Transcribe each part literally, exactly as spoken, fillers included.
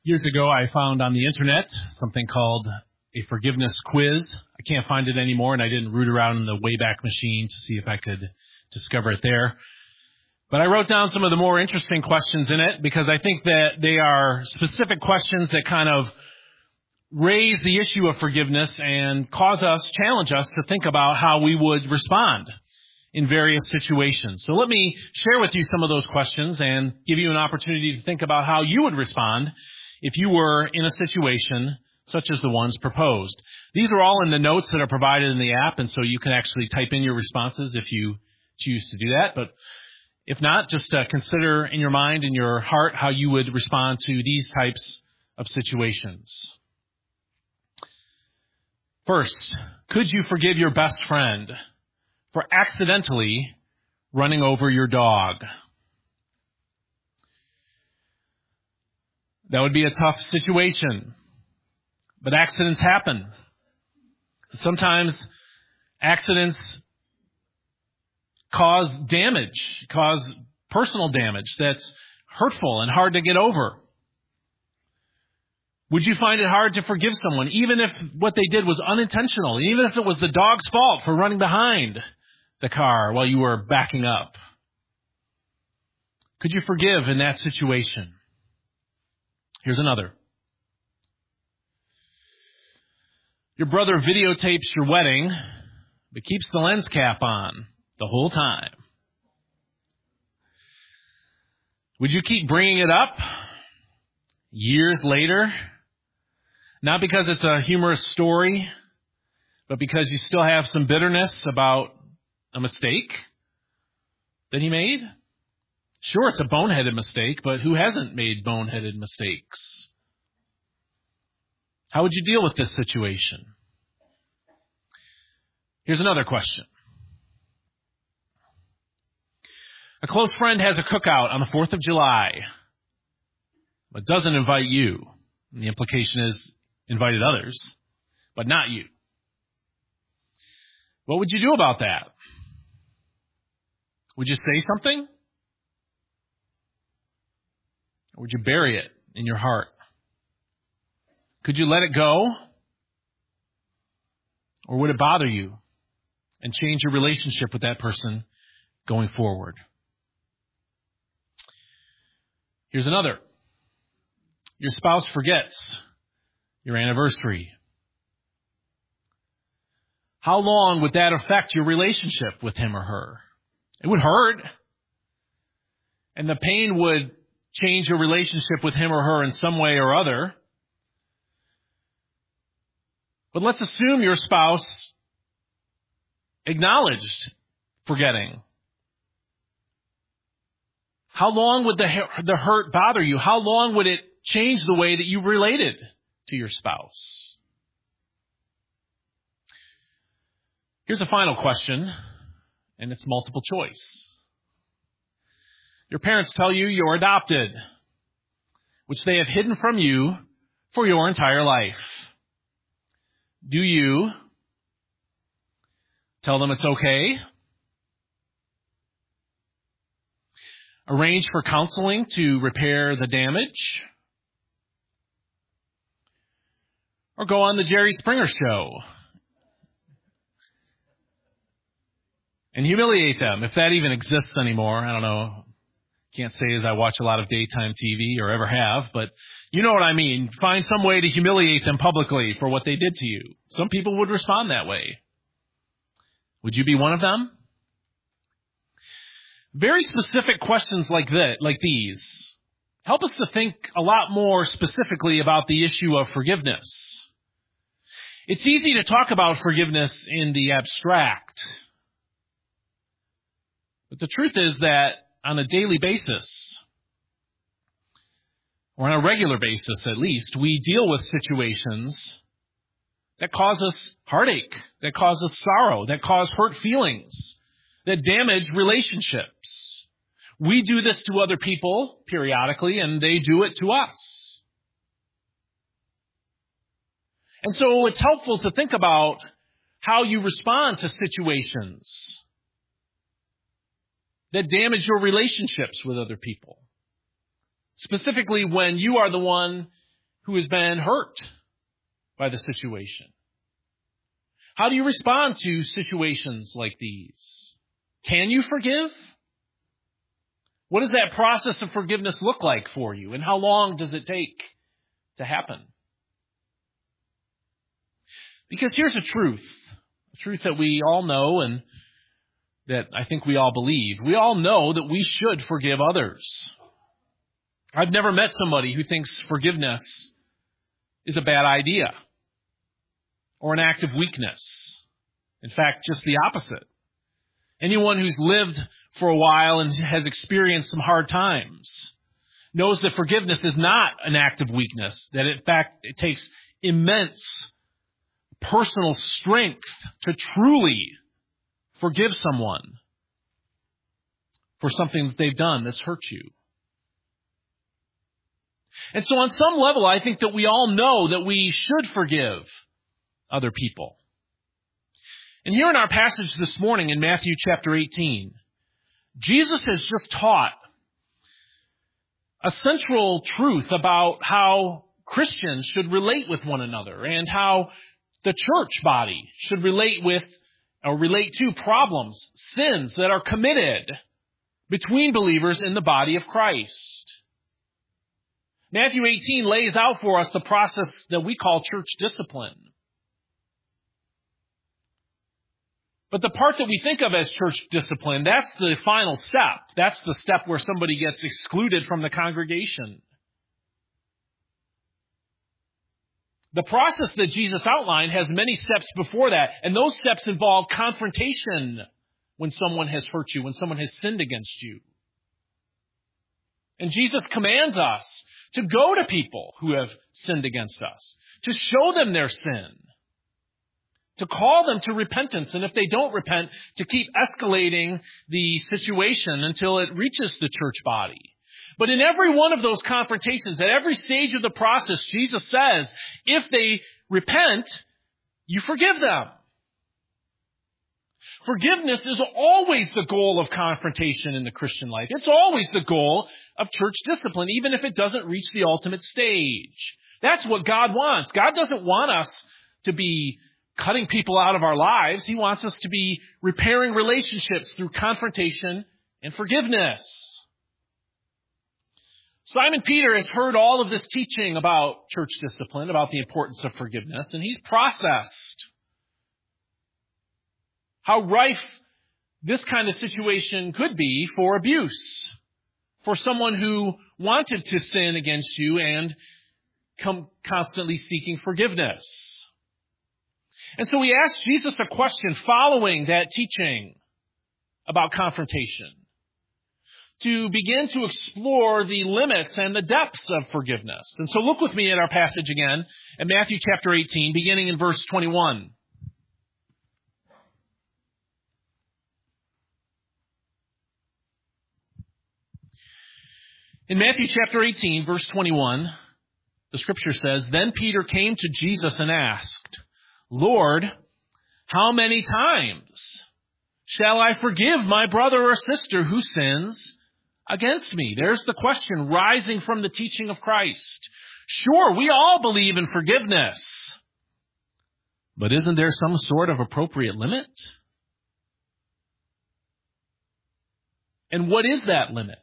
Years ago, I found on the internet something called a forgiveness quiz. I can't find it anymore, and I didn't root around in the Wayback Machine to see if I could discover it there. But I wrote down some of the more interesting questions in it because I think that they are specific questions that kind of raise the issue of forgiveness and cause us, challenge us to think about how we would respond in various situations. So let me share with you some of those questions and give you an opportunity to think about how you would respond if you were in a situation such as the ones proposed. These are all in the notes that are provided in the app, and so you can actually type in your responses if you choose to do that. But if not, just uh, consider in your mind and your heart how you would respond to these types of situations. First, could you forgive your best friend for accidentally running over your dog? That would be a tough situation, but accidents happen. Sometimes accidents cause damage, cause personal damage that's hurtful and hard to get over. Would you find it hard to forgive someone, even if what they did was unintentional, even if it was the dog's fault for running behind the car while you were backing up? Could you forgive in that situation? Here's another. Your brother videotapes your wedding, but keeps the lens cap on the whole time. Would you keep bringing it up years later? Not because it's a humorous story, but because you still have some bitterness about a mistake that he made? Sure, it's a boneheaded mistake, but who hasn't made boneheaded mistakes? How would you deal with this situation? Here's another question. A close friend has a cookout on the fourth of July, but doesn't invite you. And the implication is invited others, but not you. What would you do about that? Would you say something? Or would you bury it in your heart? Could you let it go? Or would it bother you and change your relationship with that person going forward? Here's another. Your spouse forgets your anniversary. How long would that affect your relationship with him or her? It would hurt. And the pain would change your relationship with him or her in some way or other. But let's assume your spouse acknowledged forgetting. How long would the the hurt bother you? How long would it change the way that you related to your spouse? Here's a final question, and it's multiple choice. Your parents tell you you're adopted, which they have hidden from you for your entire life. Do you tell them it's okay? Arrange for counseling to repair the damage? Or go on the Jerry Springer show and humiliate them, if that even exists anymore? I don't know. Can't say as I watch a lot of daytime T V or ever have, but you know what I mean. Find some way to humiliate them publicly for what they did to you. Some people would respond that way. Would you be one of them? Very specific questions like that, like these, help us to think a lot more specifically about the issue of forgiveness. It's easy to talk about forgiveness in the abstract, but the truth is that on a daily basis, or on a regular basis at least, we deal with situations that cause us heartache, that cause us sorrow, that cause hurt feelings, that damage relationships. We do this to other people periodically, and they do it to us. And so it's helpful to think about how you respond to situations that damage your relationships with other people. Specifically when you are the one who has been hurt by the situation? How do you respond to situations like these? Can you forgive? What does that process of forgiveness look like for you? And how long does it take to happen? Because here's a truth, a truth that we all know and that I think we all believe. We all know that we should forgive others. I've never met somebody who thinks forgiveness is a bad idea or an act of weakness. In fact, just the opposite. Anyone who's lived for a while and has experienced some hard times knows that forgiveness is not an act of weakness, that in fact it takes immense personal strength to truly forgive someone for something that they've done that's hurt you. And so on some level, I think that we all know that we should forgive other people. And here in our passage this morning in Matthew chapter eighteen, Jesus has just taught a central truth about how Christians should relate with one another and how the church body should relate with or relate to problems, sins that are committed between believers in the body of Christ. Matthew eighteen lays out for us the process that we call church discipline. But the part that we think of as church discipline, that's the final step. That's the step where somebody gets excluded from the congregation. The process that Jesus outlined has many steps before that, and those steps involve confrontation when someone has hurt you, when someone has sinned against you. And Jesus commands us to go to people who have sinned against us, to show them their sin, to call them to repentance, and if they don't repent, to keep escalating the situation until it reaches the church body. But in every one of those confrontations, at every stage of the process, Jesus says, if they repent, you forgive them. Forgiveness is always the goal of confrontation in the Christian life. It's always the goal of church discipline, even if it doesn't reach the ultimate stage. That's what God wants. God doesn't want us to be cutting people out of our lives. He wants us to be repairing relationships through confrontation and forgiveness. Simon Peter has heard all of this teaching about church discipline, about the importance of forgiveness, and he's processed how rife this kind of situation could be for abuse, for someone who wanted to sin against you and come constantly seeking forgiveness. And so we asked Jesus a question following that teaching about confrontation, to begin to explore the limits and the depths of forgiveness. And so look with me at our passage again, at Matthew chapter eighteen, beginning in verse twenty-one. In Matthew chapter eighteen, verse twenty-one, the scripture says, "Then Peter came to Jesus and asked, 'Lord, how many times shall I forgive my brother or sister who sins against me?'" There's the question rising from the teaching of Christ. Sure, we all believe in forgiveness, but isn't there some sort of appropriate limit? And what is that limit?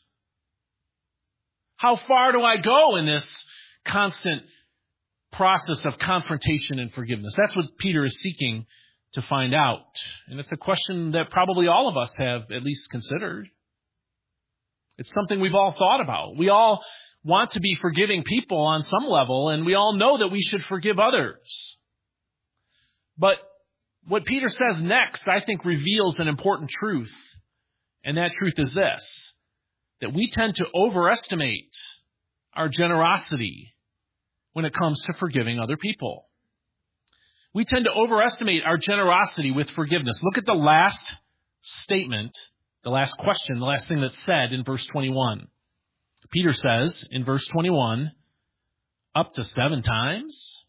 How far do I go in this constant process of confrontation and forgiveness? That's what Peter is seeking to find out. And it's a question that probably all of us have at least considered. It's something we've all thought about. We all want to be forgiving people on some level, and we all know that we should forgive others. But what Peter says next, I think, reveals an important truth. And that truth is this, that we tend to overestimate our generosity when it comes to forgiving other people. We tend to overestimate our generosity with forgiveness. Look at the last statement, the last question, the last thing that's said in verse twenty-one. Peter says in verse twenty-one, up to seven times.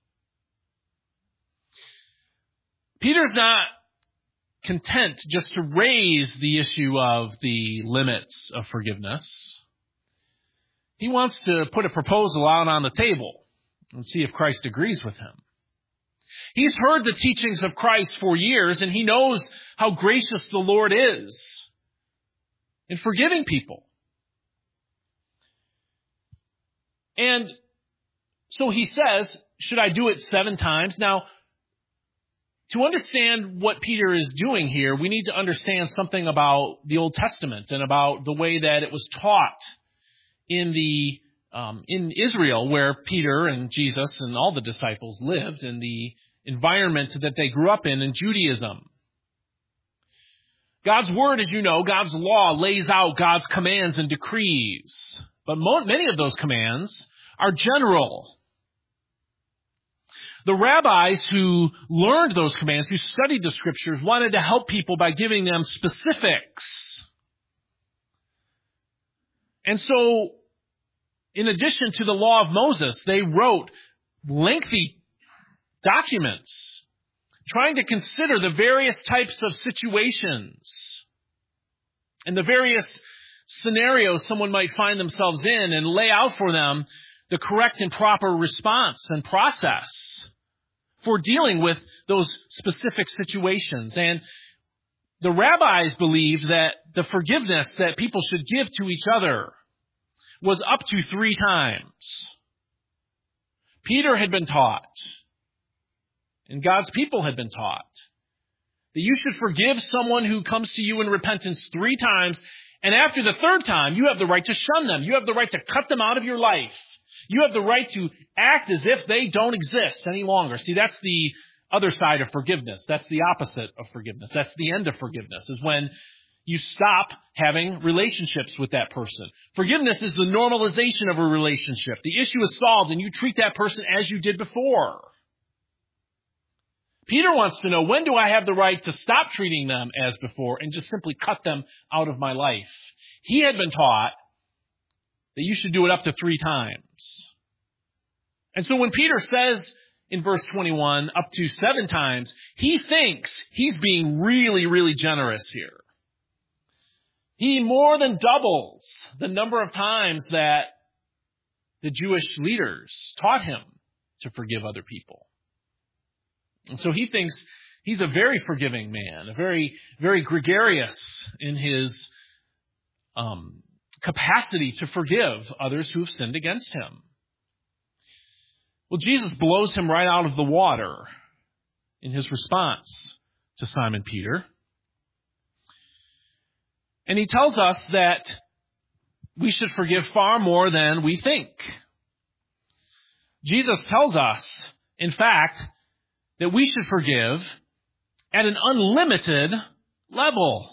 Peter's not content just to raise the issue of the limits of forgiveness. He wants to put a proposal out on the table. and see if Christ agrees with him. He's heard the teachings of Christ for years, and he knows how gracious the Lord is in forgiving people. And so he says, should I do it seven times? Now, to understand what Peter is doing here, we need to understand something about the Old Testament and about the way that it was taught in the um, in Israel, where Peter and Jesus and all the disciples lived, and the environment that they grew up in in Judaism. God's word, as you know, God's law lays out God's commands and decrees. But mo- many of those commands are general. The rabbis who learned those commands, who studied the scriptures, wanted to help people by giving them specifics. And so, in addition to the law of Moses, they wrote lengthy documents trying to consider the various types of situations and the various scenarios someone might find themselves in, and lay out for them the correct and proper response and process for dealing with those specific situations. And the rabbis believed that the forgiveness that people should give to each other was up to three times. Peter had been taught, and God's people had been taught, that you should forgive someone who comes to you in repentance three times, and after the third time, you have the right to shun them. You have the right to cut them out of your life. You have the right to act as if they don't exist any longer. See, that's the other side of forgiveness. That's the opposite of forgiveness. That's the end of forgiveness, is when you stop having relationships with that person. Forgiveness is the normalization of a relationship. The issue is solved, and you treat that person as you did before. Peter wants to know, when do I have the right to stop treating them as before and just simply cut them out of my life? He had been taught that you should do it up to three times. And so when Peter says in verse twenty-one, up to seven times, he thinks he's being really, really generous here. He more than doubles the number of times that the Jewish leaders taught him to forgive other people. And so he thinks he's a very forgiving man, a very, very gregarious in his um, capacity to forgive others who have sinned against him. Well, Jesus blows him right out of the water in his response to Simon Peter. And he tells us that we should forgive far more than we think. Jesus tells us, in fact, that we should forgive at an unlimited level.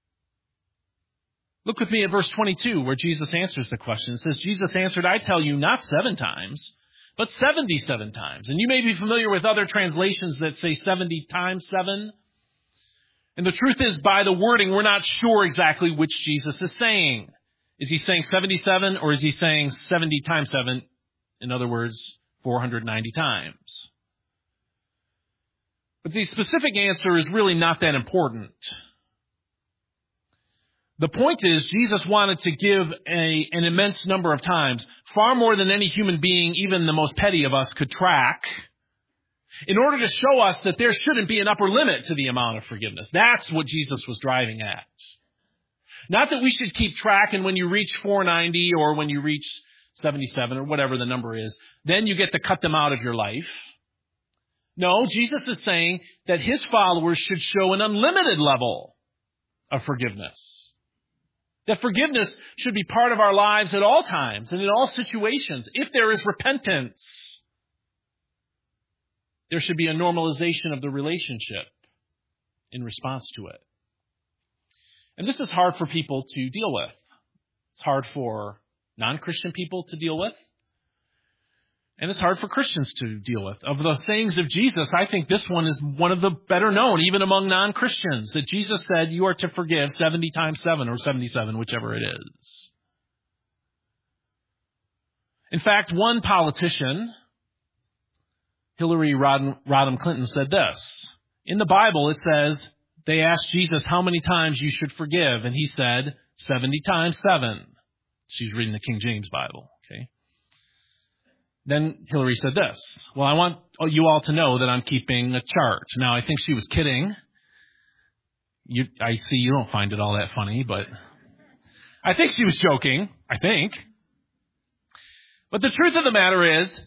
Look with me at verse twenty-two, where Jesus answers the question. It says, Jesus answered, I tell you, not seven times, but seventy-seven times. And you may be familiar with other translations that say seventy times seven. And the truth is, by the wording, we're not sure exactly which Jesus is saying. Is he saying seventy-seven, or is he saying seventy times seven? In other words, four hundred ninety times. But the specific answer is really not that important. The point is, Jesus wanted to give a, an immense number of times, far more than any human being, even the most petty of us, could track, in order to show us that there shouldn't be an upper limit to the amount of forgiveness. That's what Jesus was driving at. Not that we should keep track, and when you reach four ninety or when you reach seventy-seven or whatever the number is, then you get to cut them out of your life. No, Jesus is saying that his followers should show an unlimited level of forgiveness. That forgiveness should be part of our lives at all times and in all situations. If there is repentance, there should be a normalization of the relationship in response to it. And this is hard for people to deal with. It's hard for non-Christian people to deal with. And it's hard for Christians to deal with. Of the sayings of Jesus, I think this one is one of the better known, even among non-Christians, that Jesus said you are to forgive seventy times seven or seventy-seven, whichever it is. In fact, one politician, Hillary Rodham, Rodham Clinton, said this. In the Bible, it says, they asked Jesus how many times you should forgive, and he said, seventy times seven. She's reading the King James Bible, okay? Then Hillary said this. Well, I want you all to know that I'm keeping a chart. Now, I think she was kidding. You, I see you don't find it all that funny, but I think she was joking. I think. But the truth of the matter is,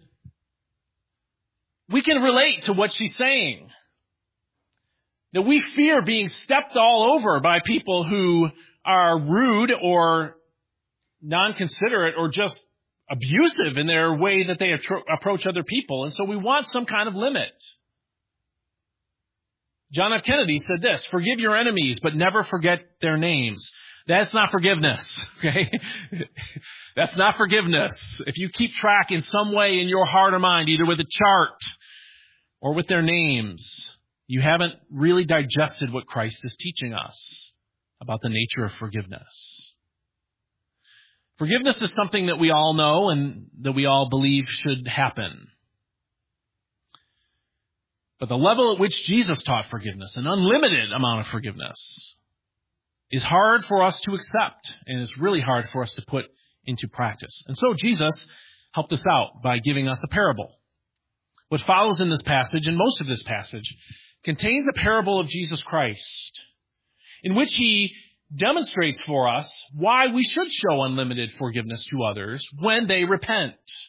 we can relate to what she's saying. That we fear being stepped all over by people who are rude or non-considerate or just abusive in their way that they attro- approach other people. And so we want some kind of limit. John F. Kennedy said this, forgive your enemies, but never forget their names. That's not forgiveness, okay? That's not forgiveness. If you keep track in some way in your heart or mind, either with a chart or with their names, you haven't really digested what Christ is teaching us about the nature of forgiveness. Forgiveness is something that we all know and that we all believe should happen. But the level at which Jesus taught forgiveness, an unlimited amount of forgiveness, is hard for us to accept, and it's really hard for us to put into practice. And so Jesus helped us out by giving us a parable. What follows in this passage, and most of this passage, contains a parable of Jesus Christ, in which he demonstrates for us why we should show unlimited forgiveness to others when they repent.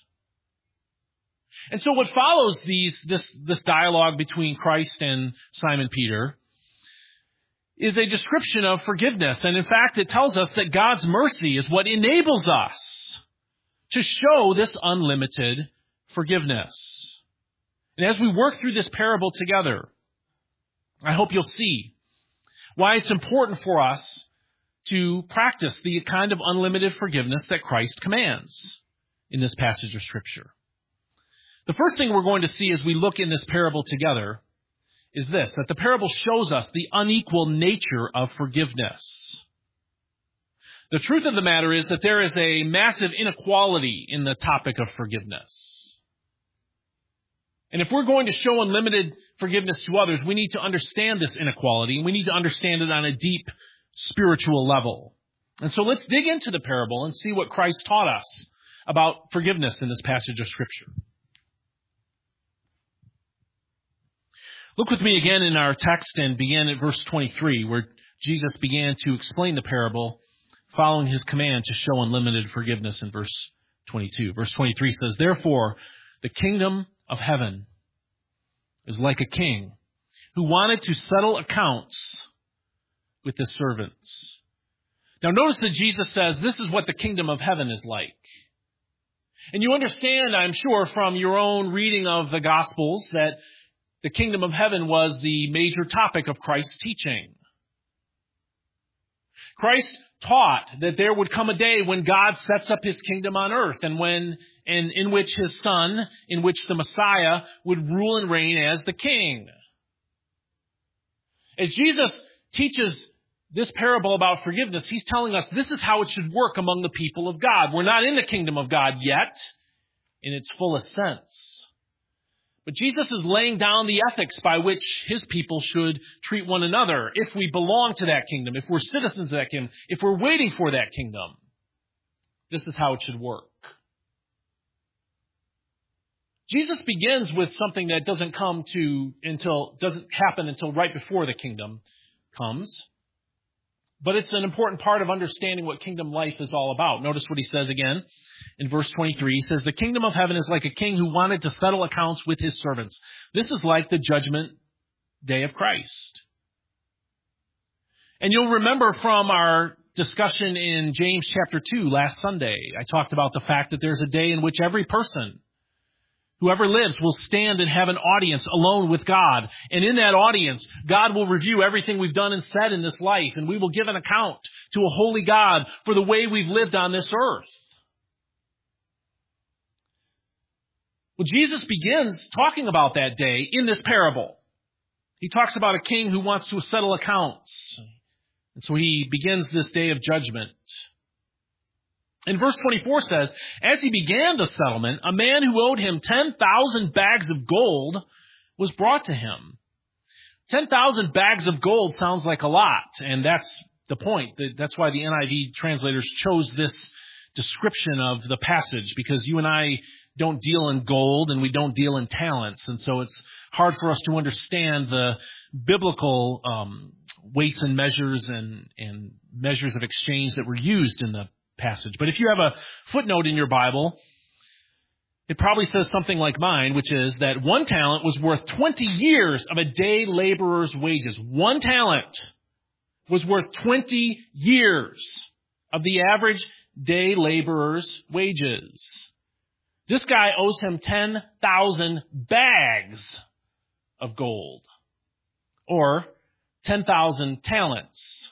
And so what follows these this this dialogue between Christ and Simon Peter is a description of forgiveness. And in fact, it tells us that God's mercy is what enables us to show this unlimited forgiveness. And as we work through this parable together, I hope you'll see why it's important for us to practice the kind of unlimited forgiveness that Christ commands in this passage of Scripture. The first thing we're going to see as we look in this parable together is this, that the parable shows us the unequal nature of forgiveness. The truth of the matter is that there is a massive inequality in the topic of forgiveness. And if we're going to show unlimited forgiveness to others, we need to understand this inequality, and we need to understand it on a deep spiritual level. And so let's dig into the parable and see what Christ taught us about forgiveness in this passage of Scripture. Look with me again in our text and begin at verse twenty-three, where Jesus began to explain the parable following his command to show unlimited forgiveness in verse twenty-two. Verse twenty-three says, therefore, the kingdom of heaven is like a king who wanted to settle accounts with his servants. Now notice that Jesus says this is what the kingdom of heaven is like. And you understand, I'm sure, from your own reading of the Gospels that the kingdom of heaven was the major topic of Christ's teaching. Christ taught that there would come a day when God sets up his kingdom on earth and when and in which his son, in which the Messiah would rule and reign as the king. As Jesus teaches this parable about forgiveness, he's telling us this is how it should work among the people of God. We're not in the kingdom of God yet in its fullest sense. But Jesus is laying down the ethics by which his people should treat one another if we belong to that kingdom, if we're citizens of that kingdom, if we're waiting for that kingdom. This is how it should work. Jesus begins with something that doesn't come to until doesn't happen until right before the kingdom comes. But it's an important part of understanding what kingdom life is all about. Notice what he says again in verse twenty-three. He says, the kingdom of heaven is like a king who wanted to settle accounts with his servants. This is like the judgment day of Christ. And you'll remember from our discussion in James chapter two last Sunday, I talked about the fact that there's a day in which every person, whoever lives, will stand and have an audience alone with God. And in that audience, God will review everything we've done and said in this life, and we will give an account to a holy God for the way we've lived on this earth. Well, Jesus begins talking about that day in this parable. He talks about a king who wants to settle accounts. And so he begins this day of judgment. And verse twenty-four says, as he began the settlement, a man who owed him ten thousand bags of gold was brought to him. ten thousand bags of gold sounds like a lot, and that's the point. That's why the N I V translators chose this description of the passage, because you and I don't deal in gold and we don't deal in talents. And so it's hard for us to understand the biblical um, weights and measures and, and measures of exchange that were used in the passage. But if you have a footnote in your Bible, it probably says something like mine, which is that one talent was worth twenty years of a day laborer's wages. One talent was worth twenty years of the average day laborer's wages. This guy owes him ten thousand bags of gold, or ten thousand talents.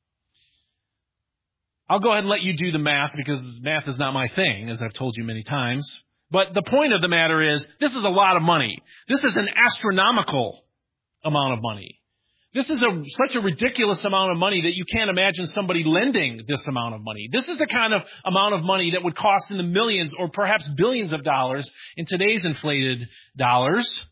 I'll go ahead and let you do the math, because math is not my thing, as I've told you many times. But the point of the matter is, this is a lot of money. This is an astronomical amount of money. This is a, such a ridiculous amount of money that you can't imagine somebody lending this amount of money. This is the kind of amount of money that would cost in the millions or perhaps billions of dollars in today's inflated dollars.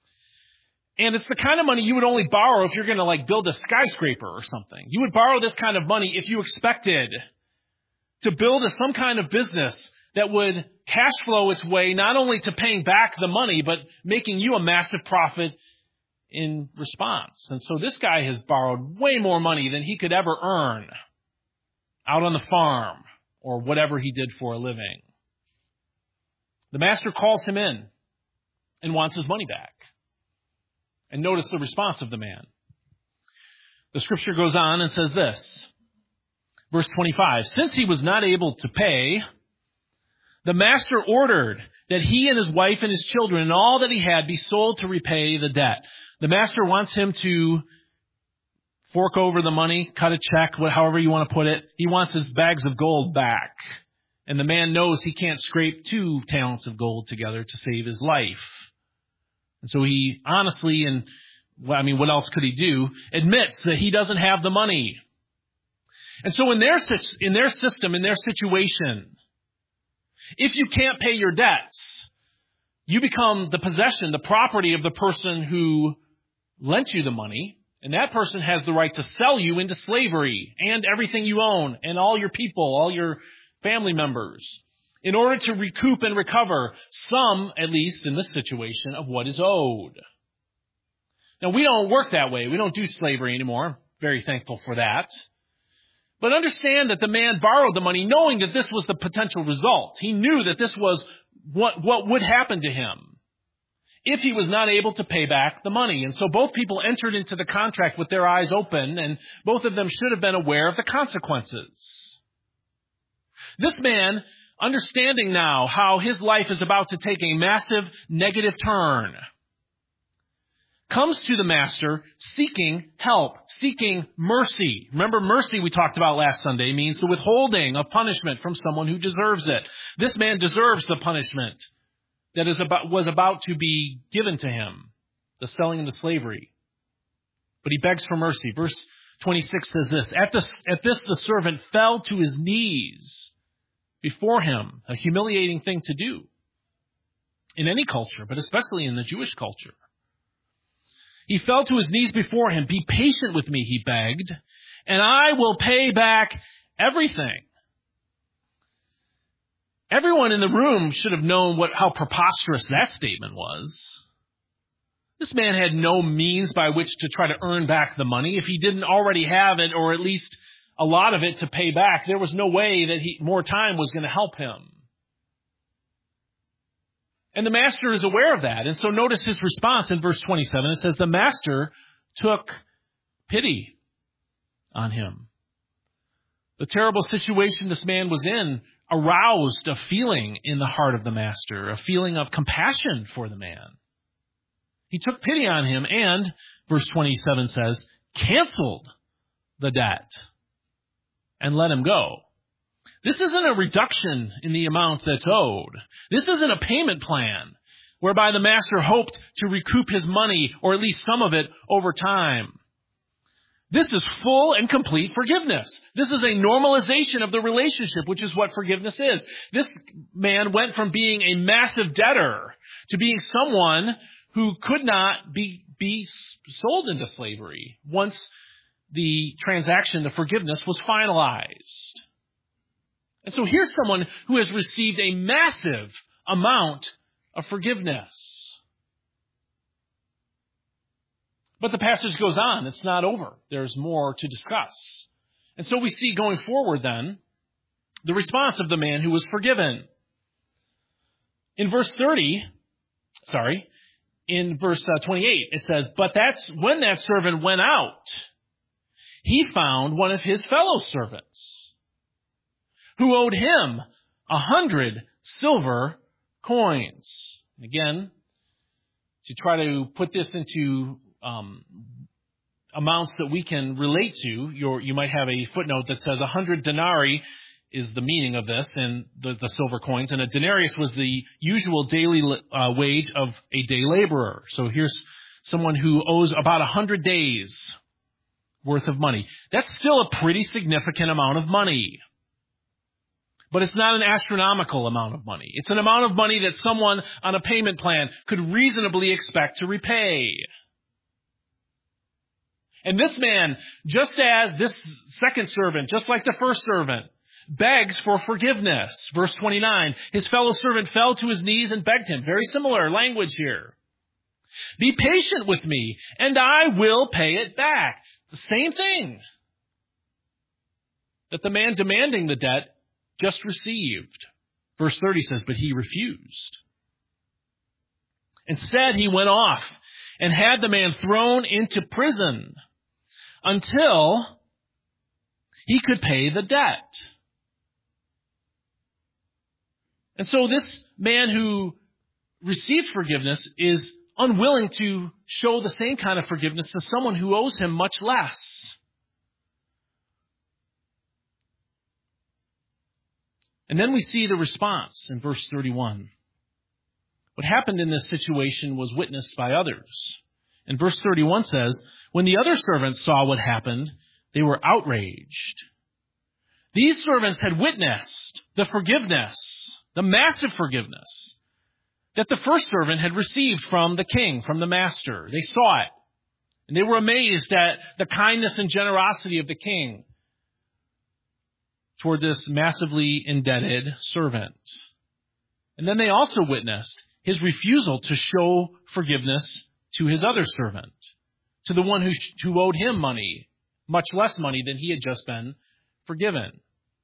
And it's the kind of money you would only borrow if you're going to like build a skyscraper or something. You would borrow this kind of money if you expected to build a, some kind of business that would cash flow its way not only to paying back the money, but making you a massive profit in response. And so this guy has borrowed way more money than he could ever earn out on the farm or whatever he did for a living. The master calls him in and wants his money back. And notice the response of the man. The scripture goes on and says this, verse twenty-five, since he was not able to pay, the master ordered that he and his wife and his children and all that he had be sold to repay the debt. The master wants him to fork over the money, cut a check, however you want to put it. He wants his bags of gold back. And the man knows he can't scrape two talents of gold together to save his life. And so he honestly, and I mean, what else could he do, admits that he doesn't have the money. And so in their, in their system, in their situation, if you can't pay your debts, you become the possession, the property of the person who lent you the money, and that person has the right to sell you into slavery and everything you own and all your people, all your family members, in order to recoup and recover some, at least in this situation, of what is owed. Now, we don't work that way. We don't do slavery anymore. I'm very thankful for that. But understand that the man borrowed the money knowing that this was the potential result. He knew that this was what, what would happen to him if he was not able to pay back the money. And so both people entered into the contract with their eyes open, and both of them should have been aware of the consequences. This man, understanding now how his life is about to take a massive negative turn, comes to the master seeking help, seeking mercy. Remember, mercy we talked about last Sunday means the withholding of punishment from someone who deserves it. This man deserves the punishment that is about, was about to be given to him, the selling into slavery. But he begs for mercy. Verse twenty-six says this, At this, at this the servant fell to his knees before him, a humiliating thing to do in any culture, but especially in the Jewish culture. He fell to his knees before him. Be patient with me, he begged, and I will pay back everything. Everyone in the room should have known what, how preposterous that statement was. This man had no means by which to try to earn back the money. If he didn't already have it, or at least a lot of it to pay back, there was no way that he, more time was going to help him. And the master is aware of that. And so notice his response in verse twenty-seven. It says, the master took pity on him. The terrible situation this man was in aroused a feeling in the heart of the master, a feeling of compassion for the man. He took pity on him and, verse twenty-seven says, canceled the debt and let him go. This isn't a reduction in the amount that's owed. This isn't a payment plan whereby the master hoped to recoup his money, or at least some of it, over time. This is full and complete forgiveness. This is a normalization of the relationship, which is what forgiveness is. This man went from being a massive debtor to being someone who could not be, be sold into slavery once the transaction, the forgiveness, was finalized. And so here's someone who has received a massive amount of forgiveness. But the passage goes on. It's not over. There's more to discuss. And so we see going forward then the response of the man who was forgiven. In verse thirty, sorry, in verse twenty-eight, it says, "But that's when that servant went out, he found one of his fellow servants who owed him a hundred silver coins." Again, to try to put this into um, amounts that we can relate to, You're, you might have a footnote that says a hundred denarii is the meaning of this, and the, the silver coins. And a denarius was the usual daily uh, wage of a day laborer. So here's someone who owes about a hundred days worth of money. That's still a pretty significant amount of money. But it's not an astronomical amount of money. It's an amount of money that someone on a payment plan could reasonably expect to repay. And this man, just as this second servant, just like the first servant, begs for forgiveness. Verse twenty-nine, his fellow servant fell to his knees and begged him. Very similar language here. "Be patient with me, and I will pay it back." The same thing that the man demanding the debt just received. Verse thirty says, "But he refused. Instead, he went off and had the man thrown into prison until he could pay the debt." And so this man who received forgiveness is unwilling to show the same kind of forgiveness to someone who owes him much less. And then we see the response in verse thirty-one. What happened in this situation was witnessed by others. And verse thirty-one says, "When the other servants saw what happened, they were outraged." These servants had witnessed the forgiveness, the massive forgiveness that the first servant had received from the king, from the master. They saw it, and they were amazed at the kindness and generosity of the king toward this massively indebted servant. And then they also witnessed his refusal to show forgiveness to his other servant, to the one who, who owed him money, much less money than he had just been forgiven.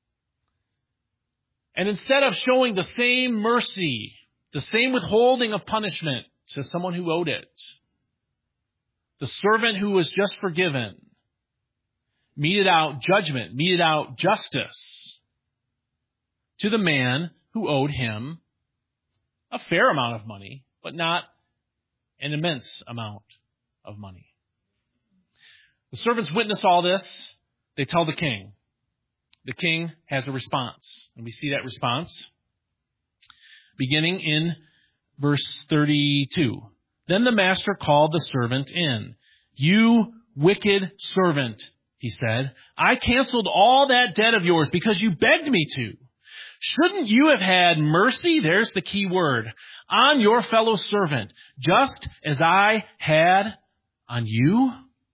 And instead of showing the same mercy, the same withholding of punishment to someone who owed it, the servant who was just forgiven meted out judgment, meted out justice to the man who owed him a fair amount of money, but not an immense amount of money. The servants witness all this. They tell the king. The king has a response. And we see that response beginning in verse thirty-two. "Then the master called the servant in. 'You wicked servant,' he said, 'I canceled all that debt of yours because you begged me to. Shouldn't you have had mercy,' there's the key word, 'on your fellow servant, just as I had on you?'"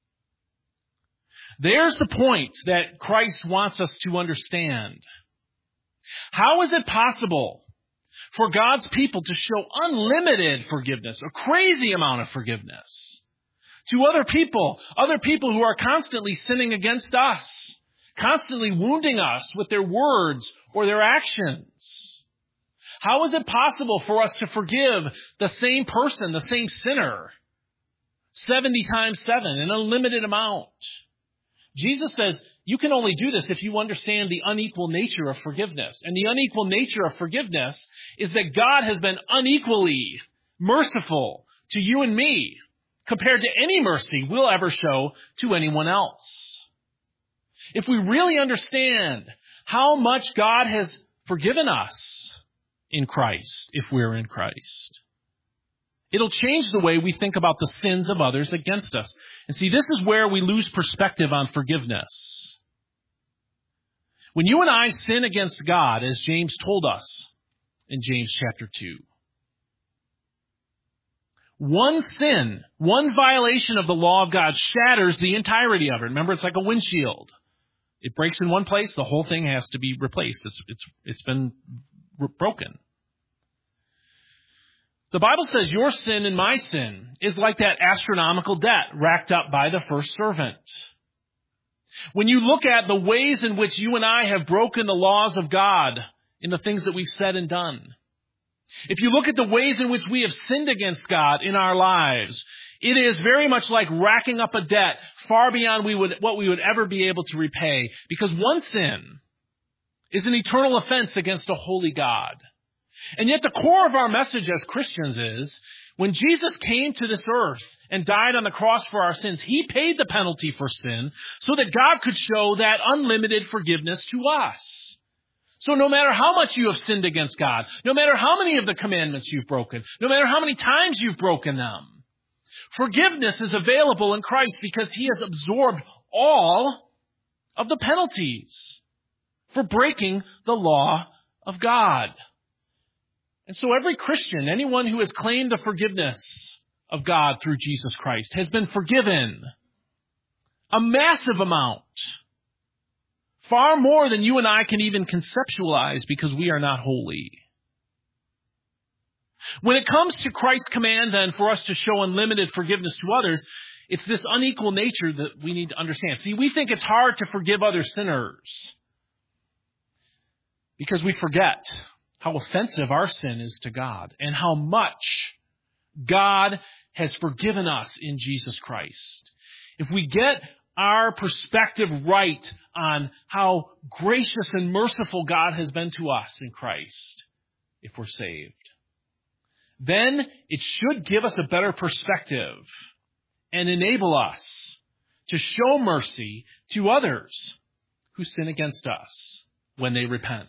There's the point that Christ wants us to understand. How is it possible for God's people to show unlimited forgiveness, a crazy amount of forgiveness, to other people, other people who are constantly sinning against us, constantly wounding us with their words or their actions? How is it possible for us to forgive the same person, the same sinner, seventy times seven, an unlimited amount? Jesus says you can only do this if you understand the unequal nature of forgiveness. And the unequal nature of forgiveness is that God has been unequally merciful to you and me compared to any mercy we'll ever show to anyone else. If we really understand how much God has forgiven us in Christ, if we're in Christ, it'll change the way we think about the sins of others against us. And see, this is where we lose perspective on forgiveness. When you and I sin against God, as James told us in James chapter two, one sin, one violation of the law of God shatters the entirety of it. Remember, it's like a windshield. It breaks in one place, the whole thing has to be replaced. It's, it's, it's been broken. The Bible says your sin and my sin is like that astronomical debt racked up by the first servant. When you look at the ways in which you and I have broken the laws of God in the things that we've said and done, if you look at the ways in which we have sinned against God in our lives, it is very much like racking up a debt far beyond we would, what we would ever be able to repay, because one sin is an eternal offense against a holy God. And yet the core of our message as Christians is, when Jesus came to this earth and died on the cross for our sins, he paid the penalty for sin so that God could show that unlimited forgiveness to us. So no matter how much you have sinned against God, no matter how many of the commandments you've broken, no matter how many times you've broken them, forgiveness is available in Christ because he has absorbed all of the penalties for breaking the law of God. And so every Christian, anyone who has claimed the forgiveness of God through Jesus Christ, has been forgiven a massive amount, far more than you and I can even conceptualize because we are not holy. When it comes to Christ's command then for us to show unlimited forgiveness to others, it's this unequal nature that we need to understand. See, we think it's hard to forgive other sinners because we forget how offensive our sin is to God and how much God has forgiven us in Jesus Christ. If we get our perspective right on how gracious and merciful God has been to us in Christ, if we're saved, then it should give us a better perspective and enable us to show mercy to others who sin against us when they repent.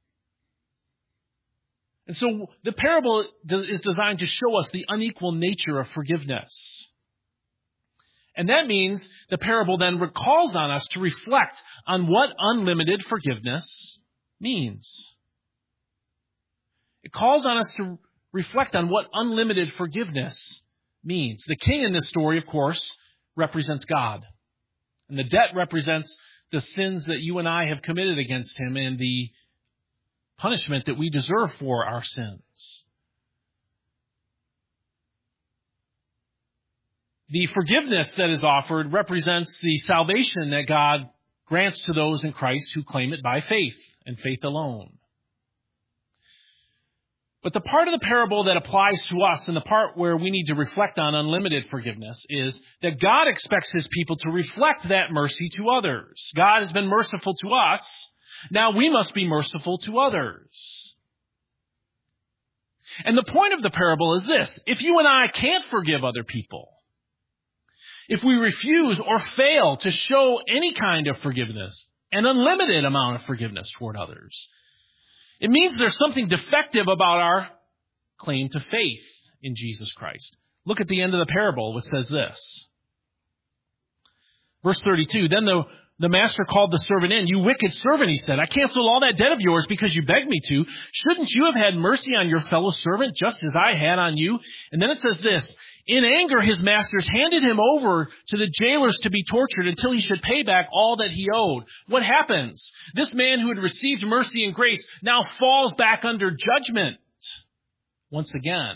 And so the parable is designed to show us the unequal nature of forgiveness. And that means the parable then calls on us to reflect on what unlimited forgiveness means. It calls on us to reflect on what unlimited forgiveness means. The king in this story, of course, represents God. And the debt represents the sins that you and I have committed against him and the punishment that we deserve for our sins. The forgiveness that is offered represents the salvation that God grants to those in Christ who claim it by faith and faith alone. But the part of the parable that applies to us and the part where we need to reflect on unlimited forgiveness is that God expects his people to reflect that mercy to others. God has been merciful to us. Now we must be merciful to others. And the point of the parable is this: if you and I can't forgive other people, if we refuse or fail to show any kind of forgiveness, an unlimited amount of forgiveness toward others, it means there's something defective about our claim to faith in Jesus Christ. Look at the end of the parable, which says this. Verse thirty-two, then the The master called the servant in. You wicked servant, he said, I canceled all that debt of yours because you begged me to. Shouldn't you have had mercy on your fellow servant just as I had on you? And then it says this, in anger, his masters handed him over to the jailers to be tortured until he should pay back all that he owed. What happens? This man who had received mercy and grace now falls back under judgment once again.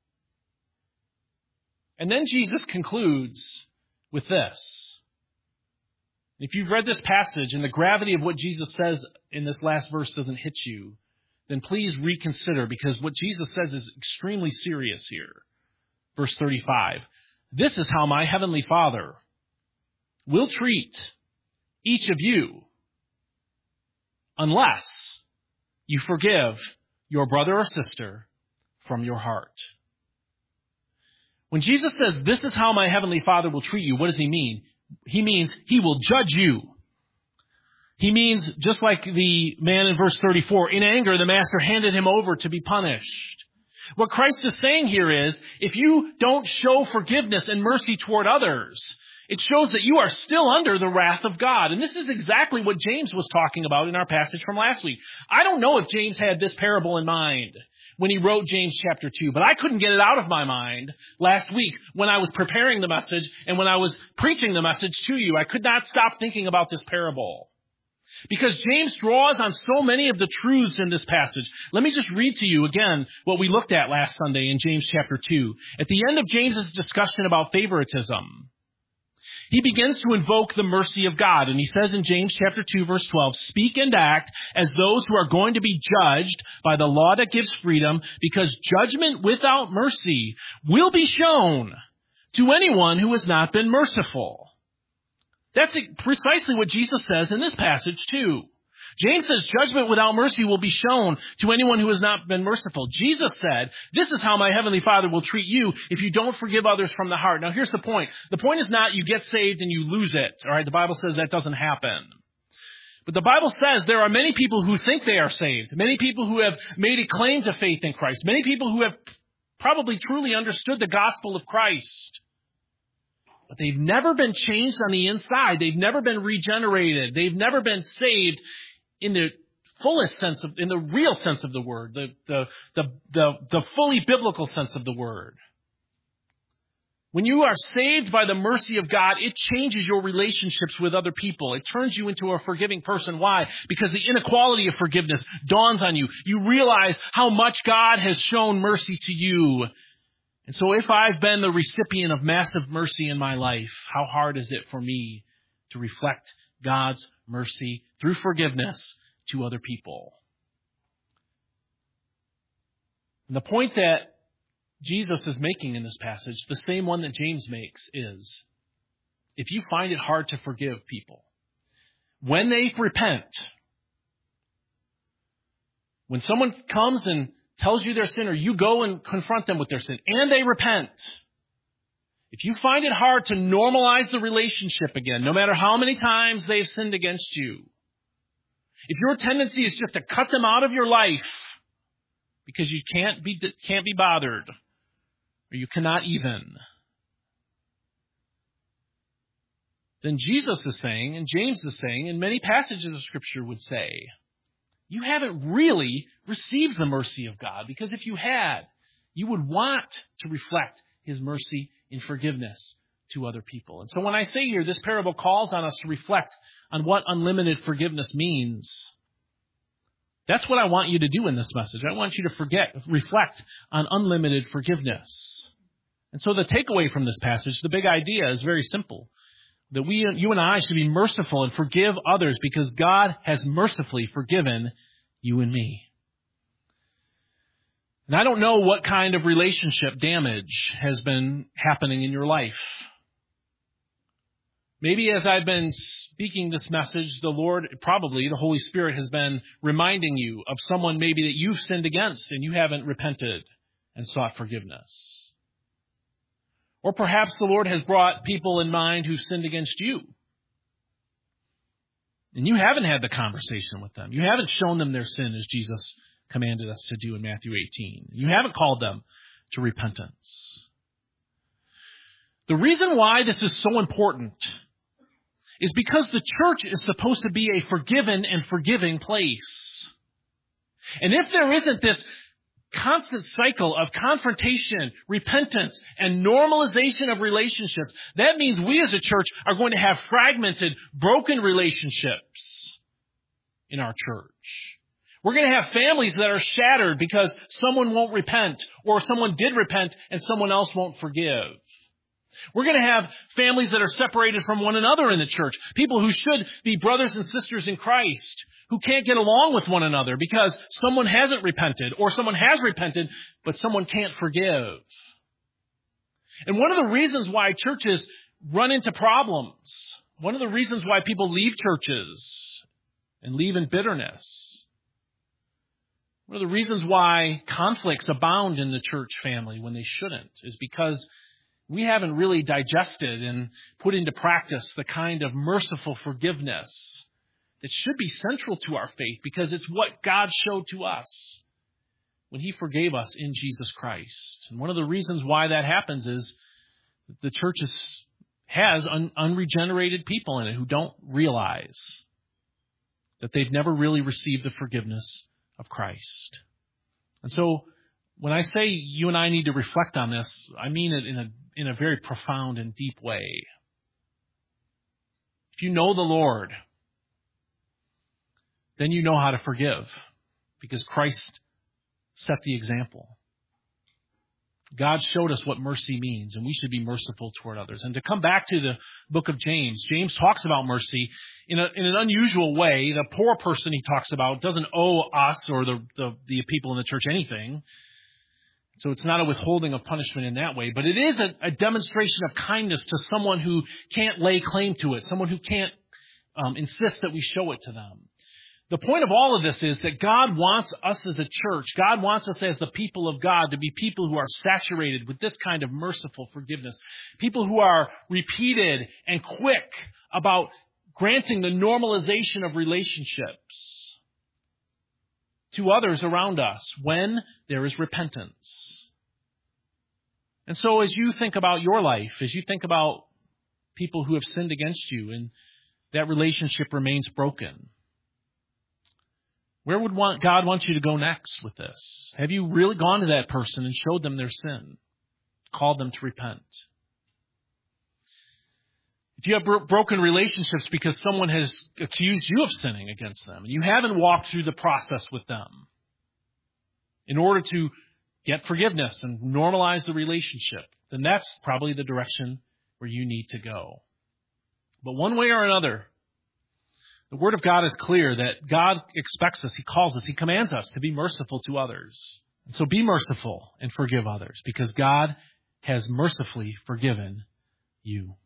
And then Jesus concludes with this. If you've read this passage and the gravity of what Jesus says in this last verse doesn't hit you, then please reconsider, because what Jesus says is extremely serious here. Verse thirty-five, this is how my heavenly Father will treat each of you unless you forgive your brother or sister from your heart. When Jesus says, this is how my heavenly Father will treat you, what does he mean? He means he will judge you. He means, just like the man in verse thirty-four, in anger, the master handed him over to be punished. What Christ is saying here is, if you don't show forgiveness and mercy toward others, it shows that you are still under the wrath of God. And this is exactly what James was talking about in our passage from last week. I don't know if James had this parable in mind when he wrote James chapter two, but I couldn't get it out of my mind last week when I was preparing the message and when I was preaching the message to you. I could not stop thinking about this parable. Because James draws on so many of the truths in this passage. Let me just read to you again what we looked at last Sunday in James chapter two. At the end of James's discussion about favoritism, he begins to invoke the mercy of God. And he says in James chapter two, verse twelve, "Speak and act as those who are going to be judged by the law that gives freedom, because judgment without mercy will be shown to anyone who has not been merciful." That's precisely what Jesus says in this passage too. James says judgment without mercy will be shown to anyone who has not been merciful. Jesus said, "This is how my heavenly Father will treat you if you don't forgive others from the heart." Now here's the point. The point is not you get saved and you lose it. All right, the Bible says that doesn't happen. But the Bible says there are many people who think they are saved. Many people who have made a claim to faith in Christ. Many people who have probably truly understood the gospel of Christ. But they've never been changed on the inside. They've never been regenerated. They've never been saved in the fullest sense of, in the real sense of the word, the, the, the, the, the fully biblical sense of the word. When you are saved by the mercy of God, it changes your relationships with other people. It turns you into a forgiving person. Why? Because the inequality of forgiveness dawns on you. You realize how much God has shown mercy to you. And so if I've been the recipient of massive mercy in my life, how hard is it for me to reflect God's mercy through forgiveness to other people? And the point that Jesus is making in this passage, the same one that James makes, is if you find it hard to forgive people, when they repent, when someone comes and tells you their sin, or you go and confront them with their sin, and they repent, if you find it hard to normalize the relationship again, no matter how many times they've sinned against you, if your tendency is just to cut them out of your life because you can't be can't be bothered, or you cannot even, then Jesus is saying, and James is saying, and many passages of Scripture would say, you haven't really received the mercy of God, because if you had, you would want to reflect His mercy in forgiveness to other people. And so when I say here, this parable calls on us to reflect on what unlimited forgiveness means. That's what I want you to do in this message. I want you to forget, reflect on unlimited forgiveness. And so the takeaway from this passage, the big idea is very simple. That we, you and I should be merciful and forgive others because God has mercifully forgiven you and me. And I don't know what kind of relationship damage has been happening in your life. Maybe as I've been speaking this message, the Lord, probably the Holy Spirit, has been reminding you of someone maybe that you've sinned against and you haven't repented and sought forgiveness. Or perhaps the Lord has brought people in mind who've sinned against you. And you haven't had the conversation with them. You haven't shown them their sin as Jesus commanded us to do in Matthew eighteen. You haven't called them to repentance. The reason why this is so important is because the church is supposed to be a forgiven and forgiving place. And if there isn't this constant cycle of confrontation, repentance, and normalization of relationships, that means we as a church are going to have fragmented, broken relationships in our church. We're going to have families that are shattered because someone won't repent, or someone did repent and someone else won't forgive. We're going to have families that are separated from one another in the church. People who should be brothers and sisters in Christ, who can't get along with one another because someone hasn't repented, or someone has repented, but someone can't forgive. And one of the reasons why churches run into problems, one of the reasons why people leave churches and leave in bitterness, one of the reasons why conflicts abound in the church family when they shouldn't, is because we haven't really digested and put into practice the kind of merciful forgiveness that should be central to our faith, because it's what God showed to us when He forgave us in Jesus Christ. And one of the reasons why that happens is that the church is, has un, unregenerated people in it who don't realize that they've never really received the forgiveness of Christ. And so when I say you and I need to reflect on this, I mean it in a in a very profound and deep way. If you know the Lord, then you know how to forgive because Christ set the example. God showed us what mercy means, and we should be merciful toward others. And to come back to the book of James, James talks about mercy in, a, in an unusual way. The poor person he talks about doesn't owe us or the, the, the people in the church anything. So it's not a withholding of punishment in that way, but it is a, a demonstration of kindness to someone who can't lay claim to it, someone who can't um, insist that we show it to them. The point of all of this is that God wants us as a church, God wants us as the people of God to be people who are saturated with this kind of merciful forgiveness. People who are repeated and quick about granting the normalization of relationships to others around us when there is repentance. And so as you think about your life, as you think about people who have sinned against you and that relationship remains broken, where would want, God want you to go next with this? Have you really gone to that person and showed them their sin? Called them to repent? If you have bro- broken relationships because someone has accused you of sinning against them, and you haven't walked through the process with them in order to get forgiveness and normalize the relationship, then that's probably the direction where you need to go. But one way or another, the Word of God is clear that God expects us, He calls us, He commands us to be merciful to others. And so be merciful and forgive others because God has mercifully forgiven you.